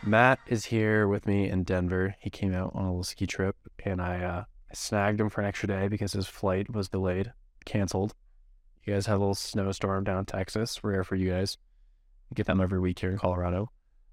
Matt is here with me in Denver. He came out on a little ski trip, and I snagged him for an extra day because his flight was delayed, canceled. You guys had a little snowstorm down in Texas, rare for you guys. We get them every week here in Colorado.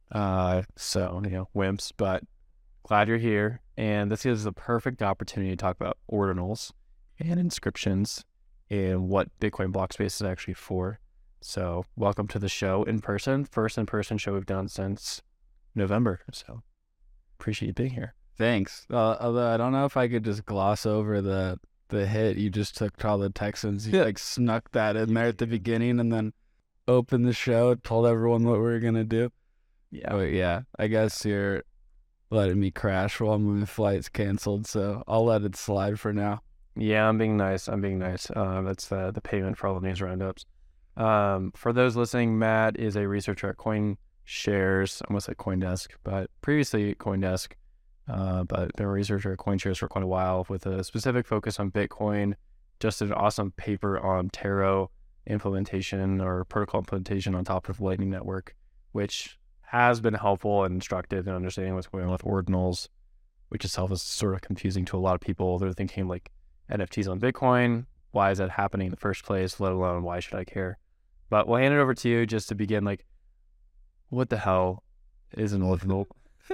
Wimps, but glad you're here. And this is the perfect opportunity to talk about ordinals and inscriptions and what Bitcoin block space is actually for. So welcome to the show in person. First in-person show we've done since November. So appreciate you being here. Thanks. Although I don't know if I could just gloss over the hit you just took to all the Texans. You snuck that in there at the beginning and then opened the show, told everyone what we were going to do. Yeah, I guess you're letting me crash while my flight's canceled, so I'll let it slide for now. Yeah, I'm being nice. That's the payment for all the news roundups. For those listening, Matt is a researcher at CoinShares. I almost said CoinDesk, but previously at CoinDesk. But been a researcher at CoinShares for quite a while with a specific focus on Bitcoin. Just did an awesome paper on Taro implementation or protocol implementation on top of Lightning Network, which has been helpful and instructive in understanding what's going on with ordinals, which itself is sort of confusing to a lot of people. They're thinking like NFTs on Bitcoin. Why is that happening in the first place? Let alone why should I care? But we'll hand it over to you just to begin. Like, what the hell is an ordinal?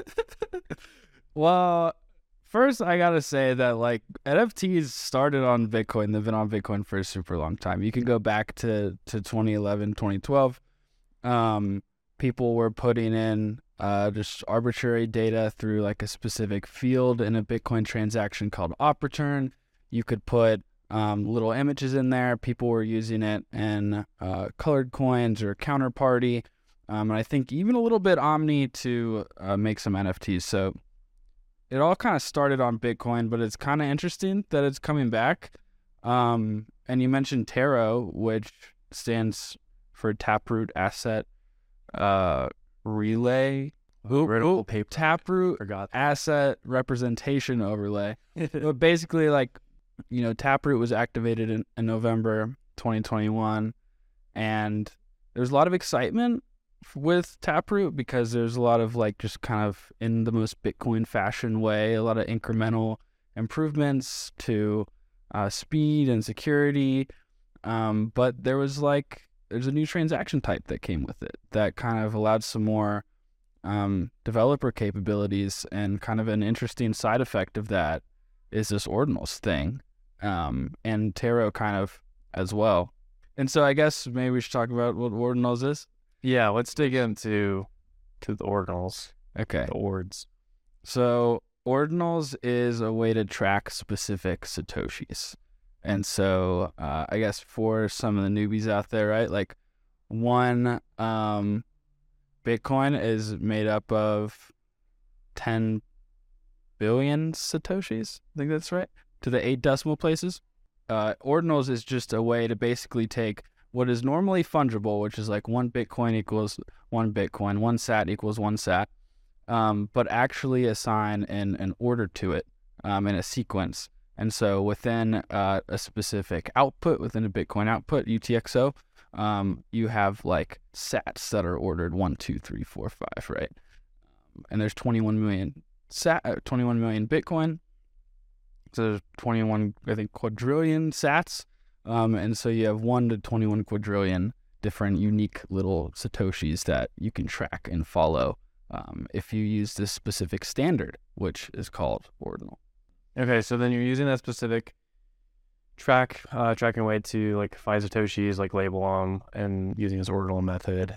Well, first I gotta say that like NFTs started on Bitcoin. They've been on Bitcoin for a super long time. You can go back to 2011, 2012. People were putting in just arbitrary data through like a specific field in a Bitcoin transaction called op return. You could put little images in there. People were using it in colored coins or counterparty. And I think even a little bit Omni to make some NFTs. So it all kind of started on Bitcoin, but it's kind of interesting that it's coming back. And you mentioned Taro, which stands for Taproot Asset Relay. Taproot Asset Representation Overlay. But basically, like, Taproot was activated in November 2021, and there's a lot of excitement with Taproot because there's a lot of like just kind of in the most Bitcoin fashion way, a lot of incremental improvements to speed and security. But there's a new transaction type that came with it that kind of allowed some more developer capabilities, and kind of an interesting side effect of that is this ordinals thing, and Taro kind of as well. And so I guess maybe we should talk about what ordinals is. Yeah, let's dig into the ordinals. Okay. The ords. So ordinals is a way to track specific Satoshis. And so I guess for some of the newbies out there, right, like one Bitcoin is made up of 10 billion Satoshis. I think that's right, to the 8 decimal places. Ordinals is just a way to basically take what is normally fungible, which is like 1 Bitcoin equals 1 Bitcoin, 1 sat equals 1 sat, but actually assign an order to it in a sequence. And so within a specific output, within a Bitcoin output, UTXO, you have like sats that are ordered 1, 2, 3, 4, 5, right? And there's 21 million Bitcoin. So there's 21, I think, quadrillion sats. And so you have 1 to 21 quadrillion different unique little Satoshis that you can track and follow if you use this specific standard, which is called ordinal. Okay, so then you're using that specific tracking way to like find Satoshis, like label them, and using this ordinal method.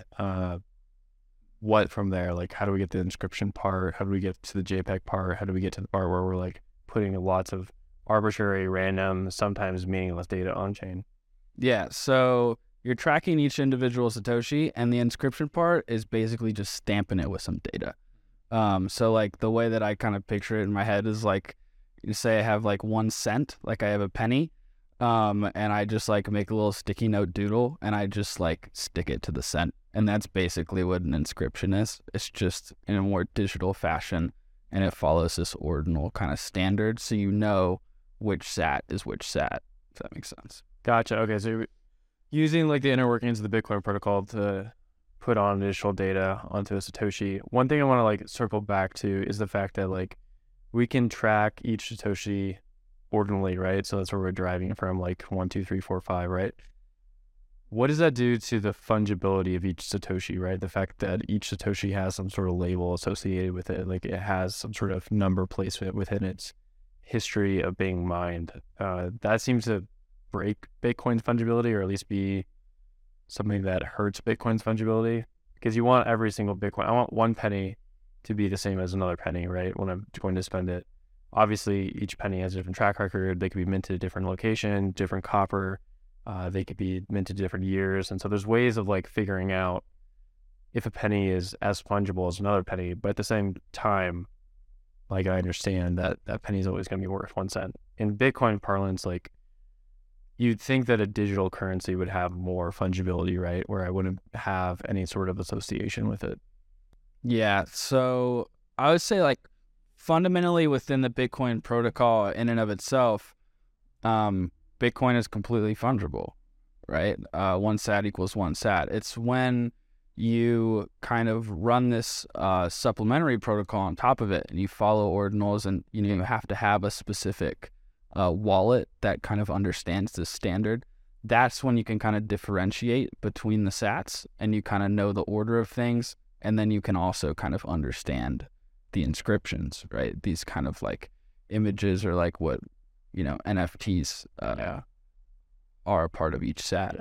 What from there? Like, how do we get the inscription part? How do we get to the JPEG part? How do we get to the part where we're like putting lots of arbitrary, random, sometimes meaningless data on chain? Yeah, so you're tracking each individual Satoshi, and the inscription part is basically just stamping it with some data. So like the way that I kind of picture it in my head is like, you say I have like 1 cent, like I have a penny, and I just like make a little sticky note doodle, and I just like stick it to the cent. And that's basically what an inscription is. It's just in a more digital fashion, and it follows this ordinal kind of standard, so you know which sat is which sat, if that makes sense. Gotcha. Okay, so you're using like the inner workings of the Bitcoin protocol to put on additional data onto a Satoshi. One thing I want to like circle back to is the fact that like we can track each Satoshi ordinally, right? So that's where we're deriving from, like 1, 2, 3, 4, 5, right? What does that do to the fungibility of each Satoshi, right? The fact that each Satoshi has some sort of label associated with it, like it has some sort of number placement within its history of being mined. That seems to break Bitcoin's fungibility, or at least be something that hurts Bitcoin's fungibility, because you want every single Bitcoin. I want one penny to be the same as another penny, right? When I'm going to spend it. Obviously, each penny has a different track record. They could be minted at a different location, different copper. They could be minted different years. And so there's ways of like figuring out if a penny is as fungible as another penny. But at the same time, like I understand that that penny is always going to be worth 1 cent. In Bitcoin parlance, like you'd think that a digital currency would have more fungibility, right? Where I wouldn't have any sort of association with it. Yeah. So I would say like fundamentally within the Bitcoin protocol in and of itself, Bitcoin is completely fungible, right? 1 sat equals 1 sat. It's when you kind of run this supplementary protocol on top of it and you follow ordinals, and you have to have a specific wallet that kind of understands the standard. That's when you can kind of differentiate between the sats, and you kind of know the order of things, and then you can also kind of understand the inscriptions, right? These kind of like images, or like what NFTs are a part of each sat.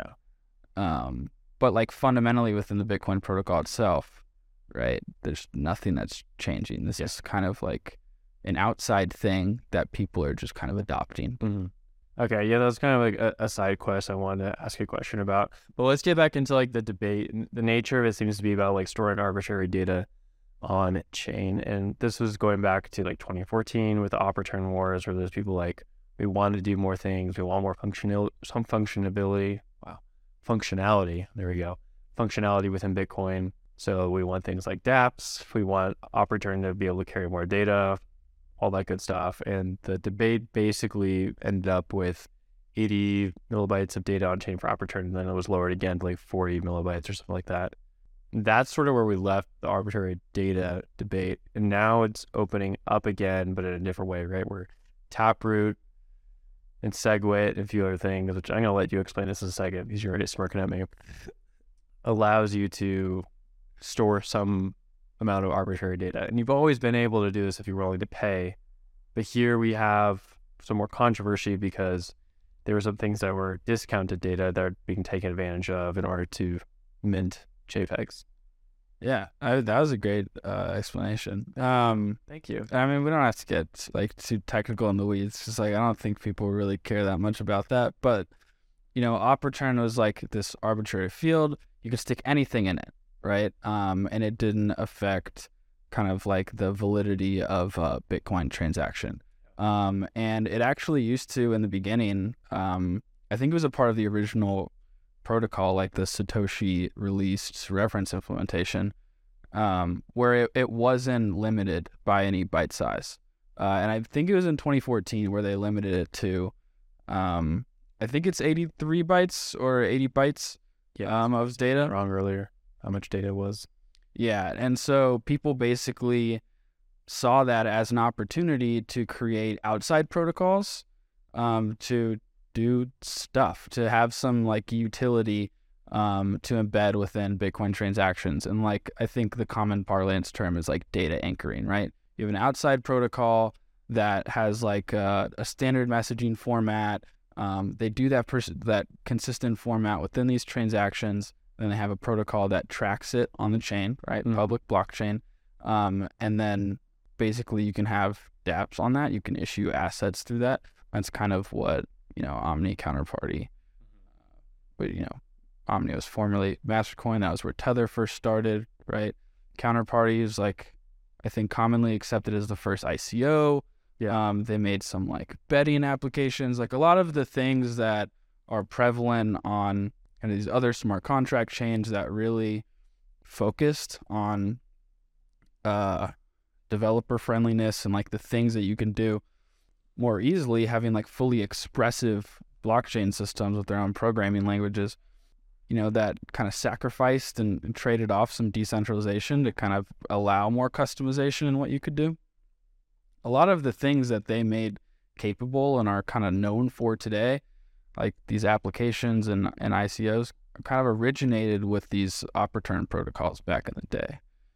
But like fundamentally within the Bitcoin protocol itself, right, there's nothing that's changing. This is kind of like an outside thing that people are just kind of adopting. Mm-hmm. Okay, yeah, that's kind of like a side quest I wanted to ask you a question about. But let's get back into like the debate. The nature of it seems to be about like storing arbitrary data on chain. And this was going back to like 2014 with the op return wars, where there's people like, we want to do more things. We want more functionality. There we go. Functionality within Bitcoin. So we want things like dApps. We want op return to be able to carry more data, all that good stuff. And the debate basically ended up with 80 millibytes of data on chain for op return, and then it was lowered again to like 40 millibytes or something like that. That's sort of where we left the arbitrary data debate. And now it's opening up again, but in a different way, right? Where Taproot and SegWit and a few other things, which I'm going to let you explain this in a second because you're already smirking at me, allows you to store some amount of arbitrary data. And you've always been able to do this if you're willing to pay. But here we have some more controversy because there were some things that were discounted data that are being taken advantage of in order to mint JPEGs. Yeah, that was a great explanation. Thank you. I mean, we don't have to get like too technical in the weeds. Just like I don't think people really care that much about that. But op return was like this arbitrary field. You could stick anything in it, right? And it didn't affect kind of like the validity of a Bitcoin transaction. And it actually used to in the beginning. I think it was a part of the original protocol, like the Satoshi released reference implementation, where it wasn't limited by any byte size. And I think it was in 2014 where they limited it to, I think it's 83 bytes or 80 bytes of data. Wrong earlier, how much data it was. Yeah, and so people basically saw that as an opportunity to create outside protocols, to do stuff, to have some like utility to embed within Bitcoin transactions. And like I think the common parlance term is like data anchoring, right? You have an outside protocol that has like a standard messaging format. They do that consistent format within these transactions. Then they have a protocol that tracks it on the chain, right? Mm-hmm. Public blockchain. And then basically you can have dApps on that. You can issue assets through that. That's kind of what Omni Counterparty, but Omni was formerly Mastercoin. That was where Tether first started, right? Counterparty is like, I think commonly accepted as the first ICO. Yeah. They made some like betting applications, like a lot of the things that are prevalent on kind of these other smart contract chains that really focused on developer friendliness and like the things that you can do more easily, having like fully expressive blockchain systems with their own programming languages. that kind of sacrificed and traded off some decentralization to kind of allow more customization in what you could do. A lot of the things that they made capable and are kind of known for today, like these applications and ICOs, kind of originated with these op return protocols back in the day.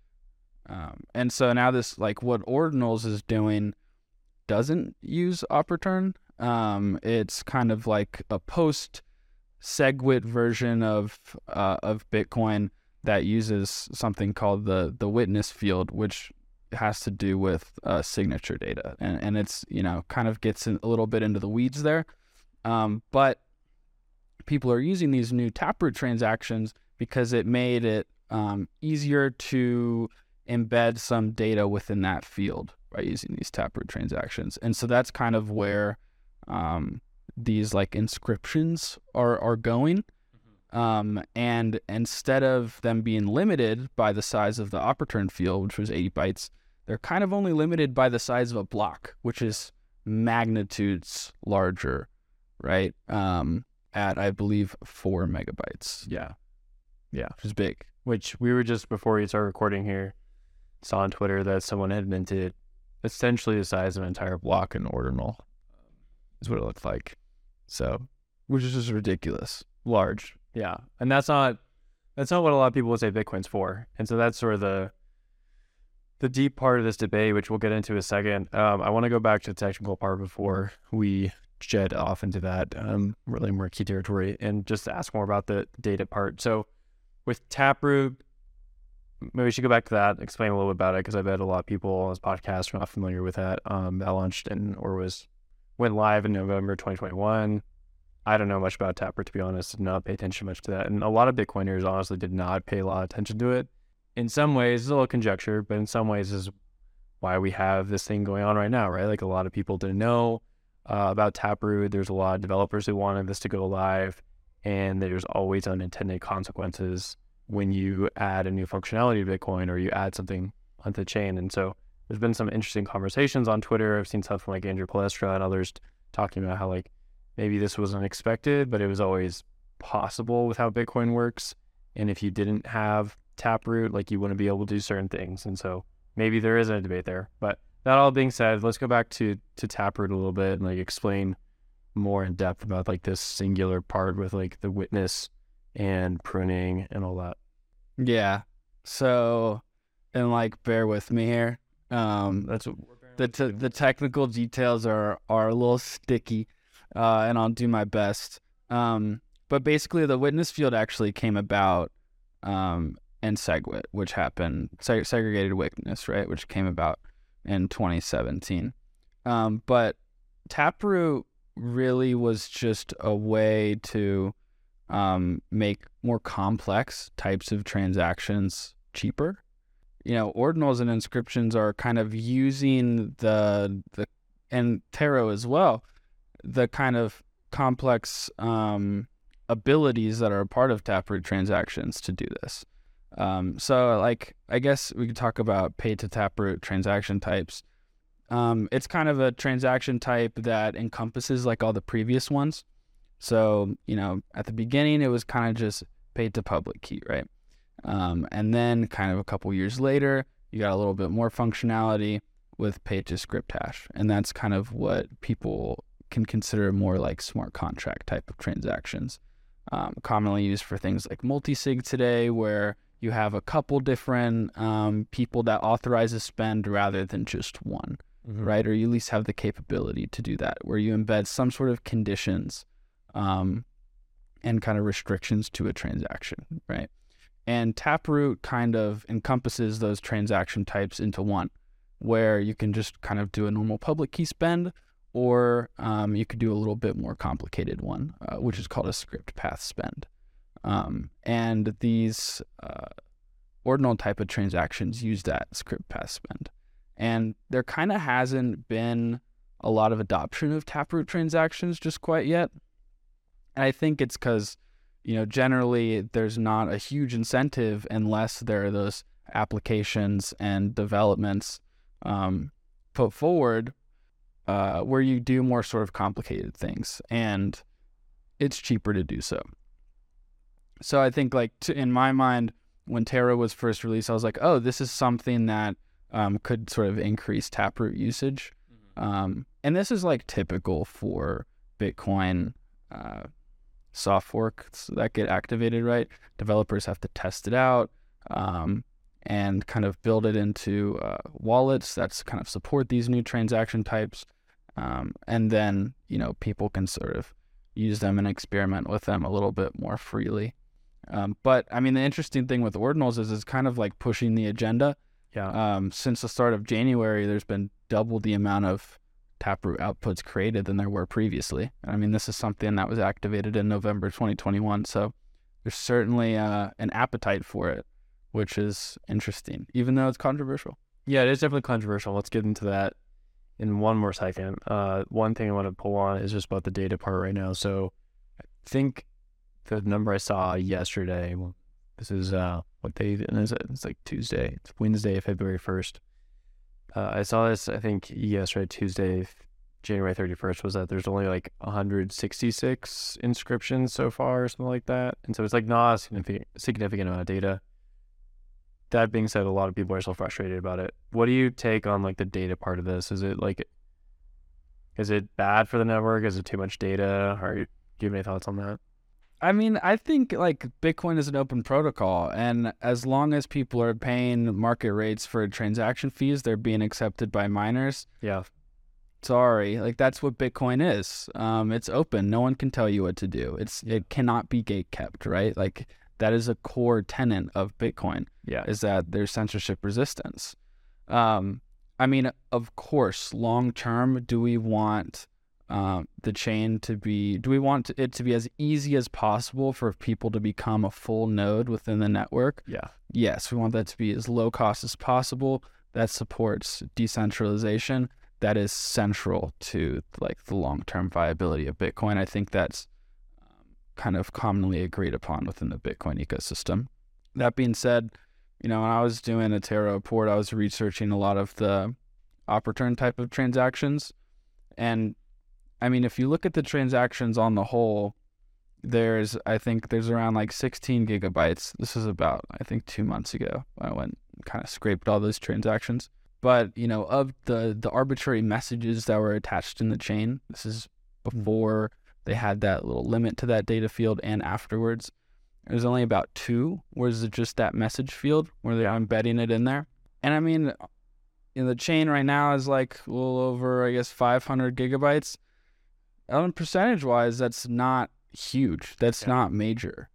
And so now this, like what Ordinals is doing, doesn't use op return. It's kind of like a post SegWit version of Bitcoin that uses something called the witness field, which has to do with signature data, and it's kind of gets a little bit into the weeds there. But people are using these new Taproot transactions because it made it easier to embed some data within that field by using these Taproot transactions. And so that's kind of where these like inscriptions are going. And instead of them being limited by the size of the op return field, which was 80 bytes, they're kind of only limited by the size of a block, which is magnitudes larger, right? At, I believe, 4 megabytes. Yeah. Which is big. Which we were just, before we started recording here, saw on Twitter that someone had minted essentially the size of an entire block in Ordinal, is what it looked like. So, which is just ridiculous. Large. Yeah. And that's not what a lot of people would say Bitcoin's for. And so that's sort of the deep part of this debate, which we'll get into in a second. I want to go back to the technical part before we jet off into that really murky territory and just ask more about the data part. So with Taproot, maybe we should go back to that, explain a little bit about it, because I bet a lot of people on this podcast are not familiar with that. That launched went live in November 2021. I don't know much about Taproot, to be honest. Did not pay attention much to that. And a lot of Bitcoiners honestly did not pay a lot of attention to it. In some ways, it's a little conjecture, but in some ways is why we have this thing going on right now, right? Like a lot of people didn't know about Taproot. There's a lot of developers who wanted this to go live, and there's always unintended consequences when you add a new functionality to Bitcoin or you add something onto the chain. And so there's been some interesting conversations on Twitter. I've seen stuff from like Andrew Palestra and others talking about how like maybe this was unexpected, but it was always possible with how Bitcoin works. And if you didn't have Taproot, like you wouldn't be able to do certain things. And so maybe there isn't a debate there. But that all being said, let's go back to Taproot a little bit and like explain more in depth about like this singular part with like the witness and pruning and all that. Yeah. So, and like bear with me here. That's what the technical details are a little sticky, and I'll do my best. But basically, the witness field actually came about in SegWit, which happened segregated witness, right, which came about in 2017. But Taproot really was just a way to make more complex types of transactions cheaper. Ordinals and inscriptions are kind of using the and Taro as well, the kind of complex abilities that are a part of Taproot transactions to do this. So like, I guess we could talk about pay to Taproot transaction types. It's kind of a transaction type that encompasses like all the previous ones. So, at the beginning, it was kind of just paid to public key, right? And then kind of a couple years later, you got a little bit more functionality with paid to script hash. And that's kind of what people can consider more like smart contract type of transactions. Commonly used for things like multi-sig today, where you have a couple different people that authorize a spend rather than just one, right? Or you at least have the capability to do that, where you embed some sort of conditions and kind of restrictions to a transaction, right? And Taproot kind of encompasses those transaction types into one, where you can just kind of do a normal public key spend, or you could do a little bit more complicated one, which is called a script path spend. And these ordinal type of transactions use that script path spend. And there kind of hasn't been a lot of adoption of Taproot transactions just quite yet. And I think it's because, generally there's not a huge incentive unless there are those applications and developments put forward where you do more sort of complicated things, and it's cheaper to do so. So I think like in my mind, when Terra was first released, I was like, oh, this is something that could sort of increase Taproot usage. And this is like typical for Bitcoin soft forks that get activated, right? Developers have to test it out and kind of build it into wallets that's kind of support these new transaction types. And then, people can sort of use them and experiment with them a little bit more freely. But I mean, the interesting thing with ordinals is it's kind of like pushing the agenda. Yeah. Since the start of January, there's been double the amount of Taproot outputs created than there were previously. I mean, this is something that was activated in November 2021. So there's certainly an appetite for it, which is interesting, even though it's controversial. Yeah, it is definitely controversial. Let's get into that in one more second. One thing I want to pull on is just about the data part right now. So I think the number I saw yesterday, this is what day is it? It's like Tuesday. It's Wednesday, February 1st. I saw this, I think, yesterday, Tuesday, January 31st, was that there's only like 166 inscriptions so far or something like that. And so it's like not a significant amount of data. That being said, a lot of people are still frustrated about it. What do you take on like the data part of this? Is it bad for the network? Is it too much data? Do you have any thoughts on that? I mean, I think like Bitcoin is an open protocol, and as long as people are paying market rates for transaction fees, they're being accepted by miners. Yeah. Sorry, like that's what Bitcoin is. It's open. No one can tell you what to do. It cannot be gate kept, right? Like that is a core tenet of Bitcoin. Yeah. Is that there's censorship resistance. I mean, of course, long term, do we want the chain to be, do we want it to be as easy as possible for people to become a full node within the network? Yeah. Yes, we want that to be as low cost as possible. That supports decentralization. That is central to like the long-term viability of Bitcoin. I think that's kind of commonly agreed upon within the Bitcoin ecosystem. That being said, when I was doing a Terra report, I was researching a lot of the op return type of transactions. And I mean, if you look at the transactions on the whole, I think there's around like 16 gigabytes. This is about, I think 2 months ago. I went and kind of scraped all those transactions. But, of the arbitrary messages that were attached in the chain, this is before they had that little limit to that data field and afterwards. There's only about 2, where it's just that message field where they're embedding it in there. And I mean, the chain right now is like a little over, I guess, 500 gigabytes. Percentage-wise, that's not huge. That's not major.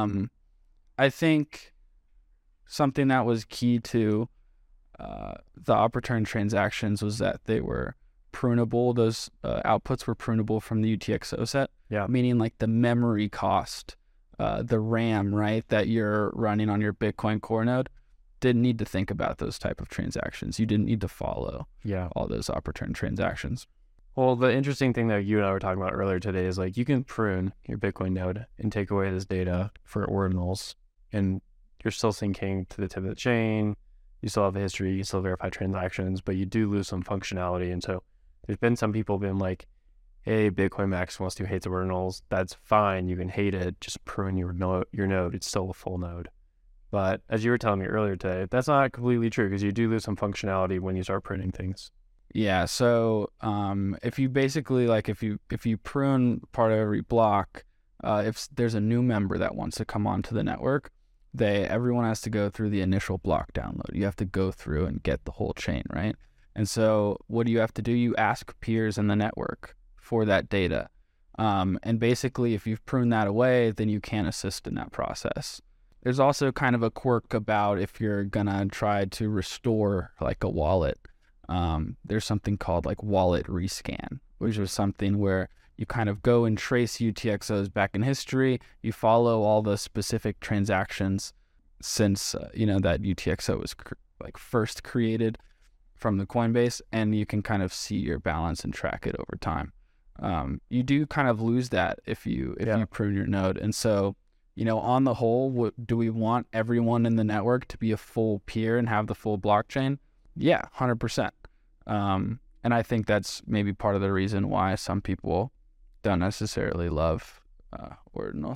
I think something that was key to the op return transactions was that they were prunable. Those outputs were prunable from the UTXO set. Yeah. Meaning like the memory cost, the RAM, right, that you're running on your Bitcoin core node, didn't need to think about those type of transactions. You didn't need to follow all those op return transactions. Well, the interesting thing that you and I were talking about earlier today is like you can prune your Bitcoin node and take away this data for ordinals, and you're still syncing to the tip of the chain. You still have a history, you still verify transactions, but you do lose some functionality. And so there's been some people being like, hey, Bitcoin Maximalist who hates ordinals, that's fine. You can hate it. Just prune your node. It's still a full node. But as you were telling me earlier today, that's not completely true because you do lose some functionality when you start pruning things. Yeah. So if you basically if you prune part of every block, if there's a new member that wants to come onto the network, everyone has to go through the initial block download. You have to go through and get the whole chain, right? And so what do you have to do? You ask peers in the network for that data. And basically, if you've pruned that away, then you can't assist in that process. There's also kind of a quirk about if you're going to try to restore like a wallet. There's something called like wallet rescan, which is something where you kind of go and trace UTXOs back in history. You follow all the specific transactions since, that UTXO was first created from the Coinbase, and you can kind of see your balance and track it over time. You do kind of lose that if you prune your node. And so, on the whole, do we want everyone in the network to be a full peer and have the full blockchain? Yeah, 100%. And I think that's maybe part of the reason why some people don't necessarily love ordinals.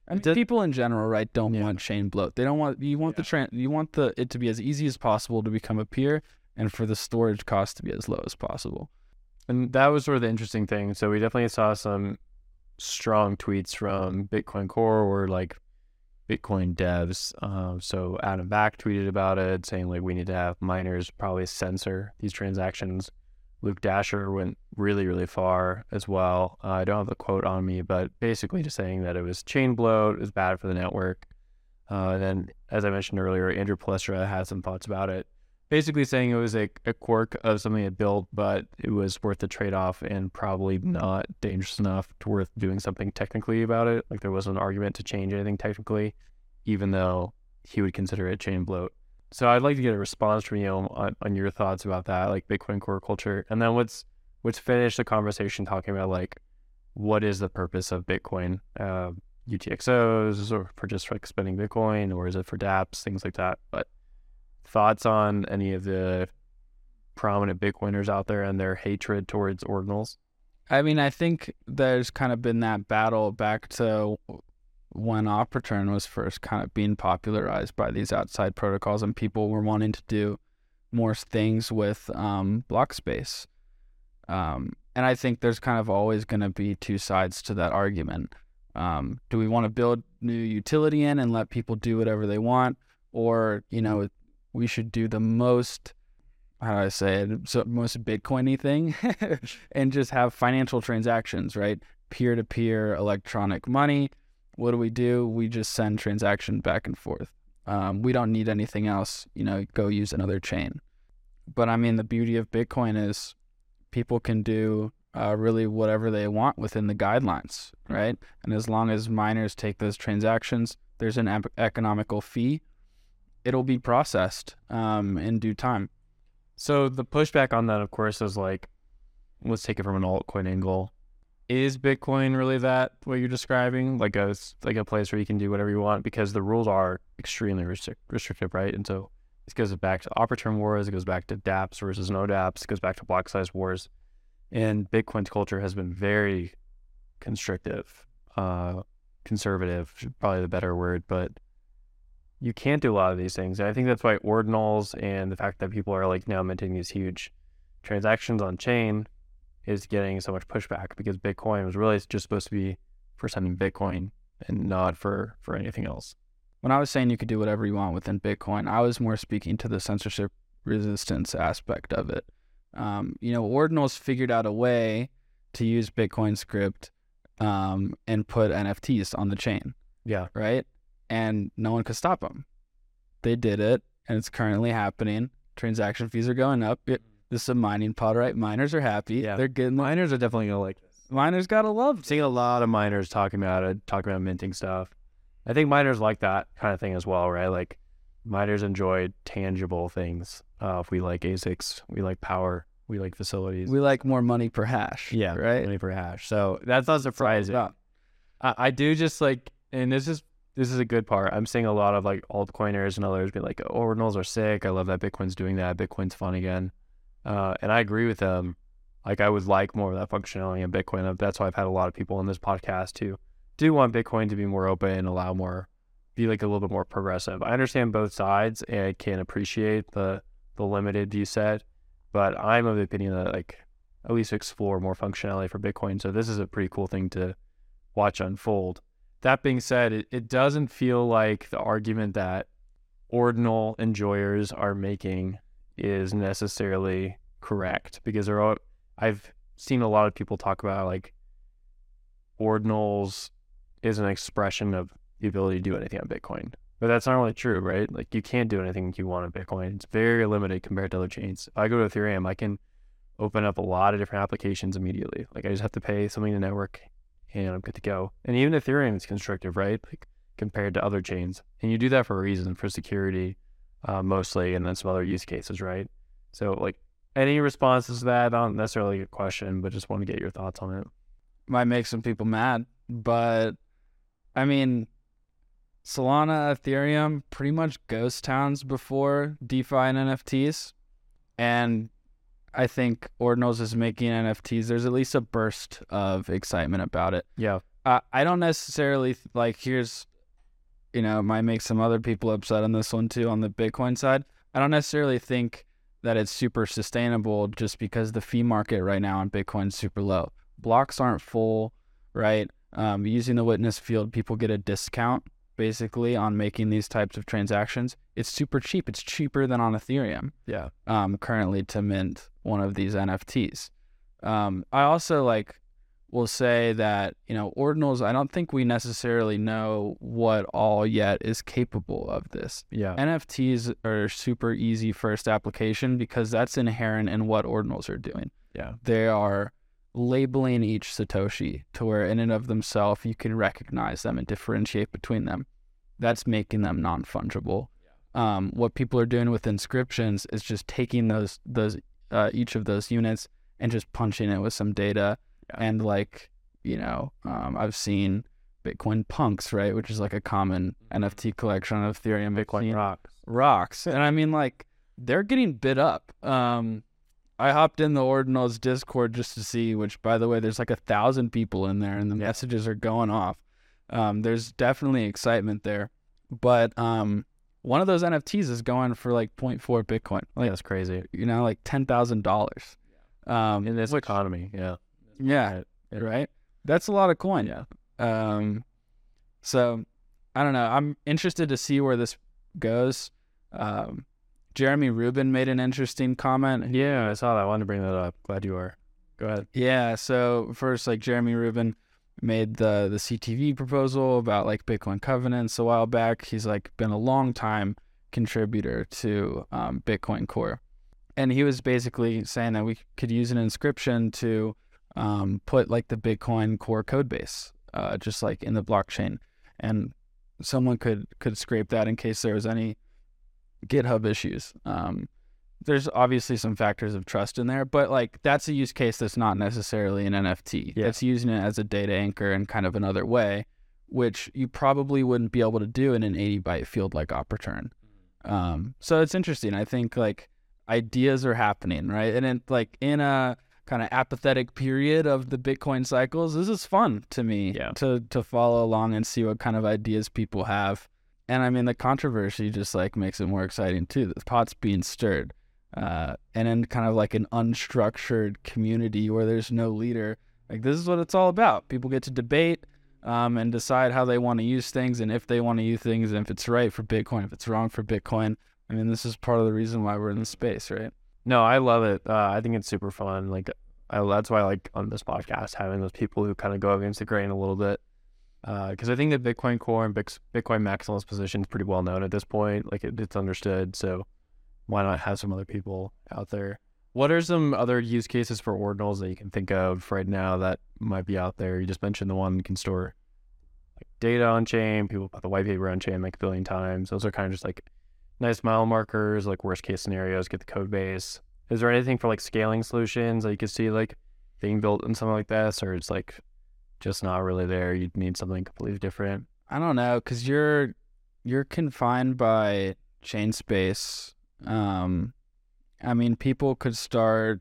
I mean, people in general, right, don't want chain bloat. They don't want it to be as easy as possible to become a peer, and for the storage cost to be as low as possible. And that was sort of the interesting thing. So we definitely saw some strong tweets from Bitcoin Core or like Bitcoin devs. So Adam Back tweeted about it, saying like we need to have miners probably censor these transactions. Luke Dasher went really, really far as well. I don't have the quote on me, but basically just saying that it was chain bloat, it was bad for the network. And then, as I mentioned earlier, Andrew Palestra had some thoughts about it, basically saying it was a quirk of something it built, but it was worth the trade-off and probably not dangerous enough to worth doing something technically about it. Like there wasn't an argument to change anything technically, even though he would consider it chain bloat. So I'd like to get a response from you on your thoughts about that, like Bitcoin core culture. And then let's finish the conversation talking about like, what is the purpose of Bitcoin? UTXOs or for just like spending Bitcoin, or is it for dApps, things like that. But thoughts on any of the prominent Bitcoiners out there and their hatred towards ordinals? I mean, I think there's kind of been that battle back to when Op Return was first kind of being popularized by these outside protocols, and people were wanting to do more things with block space. And I think there's kind of always going to be two sides to that argument. Do we want to build new utility in and let people do whatever they want? Or, we should do the most, most Bitcoin-y thing and just have financial transactions, right? Peer-to-peer electronic money. What do? We just send transaction back and forth. We don't need anything else, go use another chain. But I mean, the beauty of Bitcoin is people can do really whatever they want within the guidelines, right? And as long as miners take those transactions, there's an economical fee. It'll be processed in due time. So the pushback on that, of course, is like, let's take it from an altcoin angle. Is Bitcoin really that what you're describing? Like a place where you can do whatever you want, because the rules are extremely restrictive, right? And so this goes back to Op Return wars, it goes back to dApps versus no dApps, it goes back to block size wars. And Bitcoin's culture has been very constrictive, conservative, probably the better word, but you can't do a lot of these things. And I think that's why ordinals and the fact that people are like now minting these huge transactions on chain is getting so much pushback, because Bitcoin was really just supposed to be for sending Bitcoin and not for anything else. When I was saying you could do whatever you want within Bitcoin, I was more speaking to the censorship resistance aspect of it. Ordinals figured out a way to use Bitcoin script and put NFTs on the chain. Yeah. Right? And no one could stop them. They did it, and it's currently happening. Transaction fees are going up. This is a mining pod, right? Miners are happy. Yeah. They're getting. Miners are definitely going to like this. Miners got to love it. Seeing a lot of miners talking about it, talking about minting stuff. I think miners like that kind of thing as well, right? Like miners enjoy tangible things. If we like ASICs, we like power, we like facilities. We like more money per hash. Yeah, right? Money per hash. So that's not surprising. I do just like, and this is a good part. I'm seeing a lot of like altcoiners and others be like, oh, ordinals are sick. I love that Bitcoin's doing that. Bitcoin's fun again. And I agree with them. Like I would like more of that functionality in Bitcoin. That's why I've had a lot of people on this podcast who do want Bitcoin to be more open and allow more, be like a little bit more progressive. I understand both sides and I can appreciate the limited view set, but I'm of the opinion that like at least explore more functionality for Bitcoin. So this is a pretty cool thing to watch unfold. That being said, it doesn't feel like the argument that ordinal enjoyers are making is necessarily correct, because I've seen a lot of people talk about like ordinals is an expression of the ability to do anything on Bitcoin, but that's not really true, right? Like you can't do anything you want on Bitcoin. It's very limited compared to other chains. If I go to Ethereum, I can open up a lot of different applications immediately. Like I just have to pay something to network and I'm good to go. And even Ethereum is constrictive, right? Like compared to other chains. And you do that for a reason, for security, mostly, and then some other use cases, right? So like any responses to that, not necessarily a question, but just want to get your thoughts on it. Might make some people mad, but I mean, Solana, Ethereum, pretty much ghost towns before DeFi and NFTs. And I think Ordinals is making NFTs. There's at least a burst of excitement about it. Yeah. I don't necessarily like. Here's, it might make some other people upset on this one too. On the Bitcoin side, I don't necessarily think that it's super sustainable just because the fee market right now on Bitcoin is super low. Blocks aren't full, right? Using the witness field, people get a discount basically on making these types of transactions. It's super cheap. It's cheaper than on Ethereum. Yeah. Currently to mint one of these NFTs. I also will say that, ordinals, I don't think we necessarily know what all yet is capable of this. Yeah. NFTs are super easy first application because that's inherent in what ordinals are doing. Yeah. They are labeling each Satoshi to where in and of themselves you can recognize them and differentiate between them. That's making them non-fungible. What people are doing with inscriptions is just taking those each of those units and just punching it with some data. Yeah. And I've seen Bitcoin punks, right, which is like a common NFT collection of Ethereum. Bitcoin rocks, and I mean, they're getting bid up. I hopped in the Ordinals Discord just to see, which, by the way, there's 1,000 people in there, and the messages are going off. There's definitely excitement there, but one of those NFTs is going for 0.4 Bitcoin. That's crazy. $10,000. In this economy, yeah. Yeah, right? That's a lot of coin. Yeah. So, I don't know. I'm interested to see where this goes. Jeremy Rubin made an interesting comment. Yeah, I saw that. I wanted to bring that up. Glad you are. Go ahead. Yeah, so first, Jeremy Rubin made the CTV proposal about Bitcoin covenants a while back. He's been a long time contributor to Bitcoin Core. And he was basically saying that we could use an inscription to put the Bitcoin Core code base, just in the blockchain. And someone could scrape that in case there was any GitHub issues. There's obviously some factors of trust in there, but that's a use case that's not necessarily an NFT. Yeah. That's using it as a data anchor in kind of another way, which you probably wouldn't be able to do in an 80-byte field like Opreturn. So it's interesting. I think ideas are happening, right? And in a kind of apathetic period of the Bitcoin cycles, this is fun to me to follow along and see what kind of ideas people have. And I mean, the controversy just makes it more exciting too. The pot's being stirred. And in kind of an unstructured community where there's no leader, this is what it's all about. People get to debate and decide how they want to use things, and if they want to use things, and if it's right for Bitcoin, if it's wrong for Bitcoin. I mean, this is part of the reason why we're in the space, right? No, I love it. I think it's super fun. That's why I like on this podcast having those people who kind of go against the grain a little bit. Because I think that Bitcoin Core and Bitcoin maximalist position is pretty well known at this point. It's understood. So why not have some other people out there? What are some other use cases for ordinals that you can think of right now that might be out there? You just mentioned the one you can store data on chain. People put the white paper on chain a billion times. Those are kind of just nice mile markers, worst case scenarios, get the code base. Is there anything for scaling solutions that you could see being built in something like this, or it's just not really there? You'd need something completely different. I don't know, because you're confined by chain space. I mean, people could start,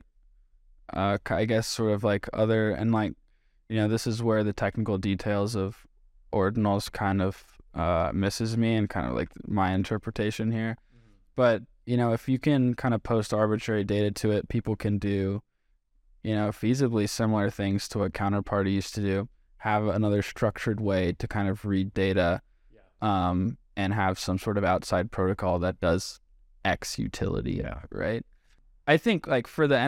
I guess, sort of other, and this is where the technical details of ordinals kind of misses me and kind of my interpretation here. But if you can kind of post arbitrary data to it, people can do feasibly similar things to what Counterparty used to do. Have another structured way to kind of read data, and have some sort of outside protocol that does X utility. Right. I think for the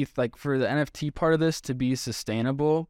NFT part of this to be sustainable,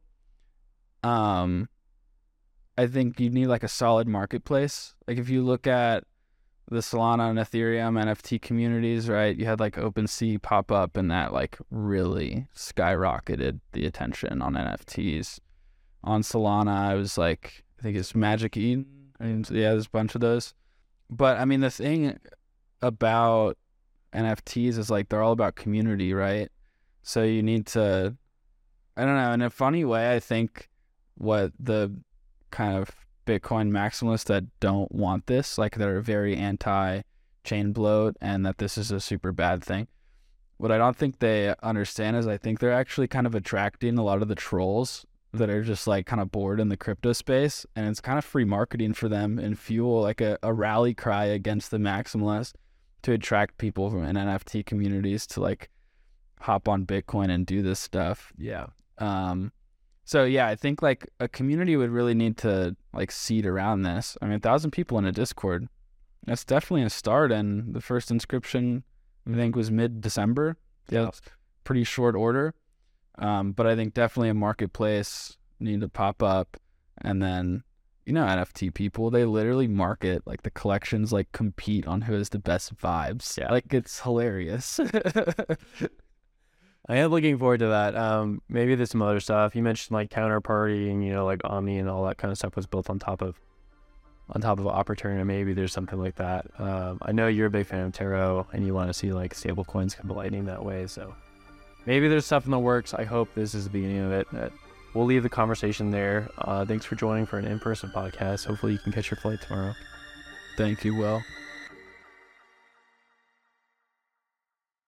I think you need a solid marketplace. If you look at the Solana and Ethereum NFT communities, right? You had OpenSea pop up, and that really skyrocketed the attention on NFTs. On Solana, it was I think it's Magic Eden. I mean, there's a bunch of those. But I mean, the thing about NFTs is they're all about community, right? So you need to, I don't know, in a funny way, I think what the kind of Bitcoin maximalists that don't want this, that are very anti-chain bloat and that this is a super bad thing. What I don't think they understand is I think they're actually kind of attracting a lot of the trolls that are just like kind of bored in the crypto space, and it's kind of free marketing for them and fuel like a rally cry against the maximalists to attract people from an NFT communities to like hop on Bitcoin and do this stuff. Yeah. So yeah, I think like a community would really need to like seed around this. I mean, 1,000 people in a Discord, that's definitely a start. And the first inscription, I think, was mid-December. Yeah, pretty short order. But I think definitely a marketplace need to pop up, and then, you know, NFT people, they literally market like the collections, like compete on who has the best vibes. Yeah. Like, it's hilarious. I am looking forward to that. Maybe there's some other stuff. You mentioned like Counterparty and, you know, like Omni and all that kind of stuff was built on top of Opportunity. Maybe there's something like that. I know you're a big fan of Taro and you want to see like stable coins come to Lightning that way. So maybe there's stuff in the works. I hope this is the beginning of it. We'll leave the conversation there. Thanks for joining for an in-person podcast. Hopefully you can catch your flight tomorrow. Thank you, Will.